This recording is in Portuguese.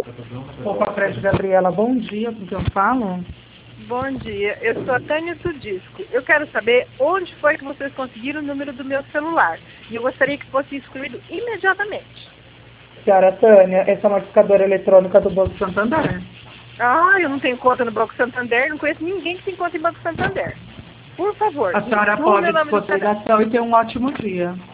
Opa, Fred Gabriela, bom dia, com quem eu falo? Bom dia, eu sou a Tânia Sudisco. Eu quero saber onde foi que vocês conseguiram o número do meu celular. E eu gostaria que fosse excluído imediatamente. Senhora Tânia, essa é uma modificadora eletrônica do Banco Santander. Ah, eu não tenho conta no Banco Santander, não conheço ninguém que tem conta em Banco Santander. Por favor, A senhora exclua pode meu nome do dispor da cadastro. ligação e ter um ótimo dia.